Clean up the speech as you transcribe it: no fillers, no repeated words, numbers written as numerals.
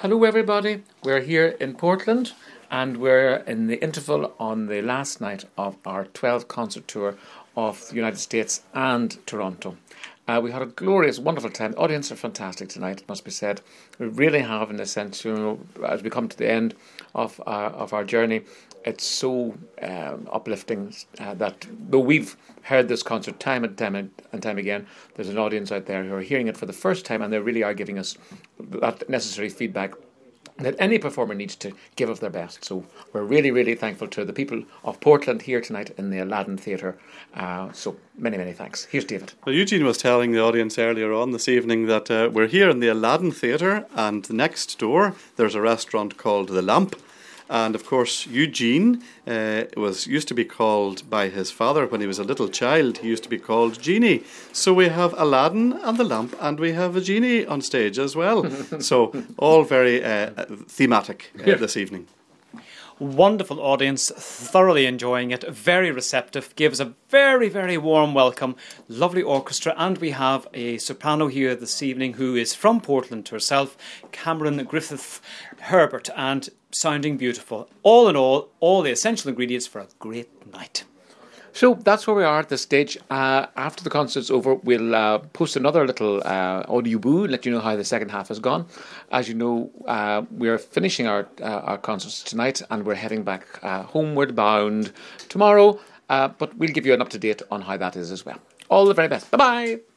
Hello everybody, we're here in Portland and we're in the interval on the last night of our 12 concert tour of the United States and Toronto. We had a glorious, wonderful time. The audience are fantastic tonight, it must be said. We really have, in a sense, as we come to the end of our journey, it's so uplifting that though we've heard this concert time and time again, there's an audience out there who are hearing it for the first time, and they really are giving us that necessary feedback that any performer needs to give of their best. So we're really, really thankful to the people of Portland here tonight in the Aladdin Theatre. So many, many thanks. Here's David. Well, Eugene was telling the audience earlier on this evening that we're here in the Aladdin Theatre, and next door there's a restaurant called The Lamp. And of course, Eugene used to be called by his father when he was a little child. He used to be called Genie. So we have Aladdin and the lamp, and we have a genie on stage as well. So all very thematic this evening. Wonderful audience, thoroughly enjoying it, very receptive, gives a very, very warm welcome, lovely orchestra, and we have a soprano here this evening who is from Portland herself, Cameron Griffith Herbert, and sounding beautiful. All in all the essential ingredients for a great night. So that's where we are at this stage. After the concert's over, we'll post another little audio boo, let you know how the second half has gone. As you know, we're finishing our concerts tonight and we're heading back homeward bound tomorrow. But we'll give you an up-to-date on how that is as well. All the very best. Bye-bye.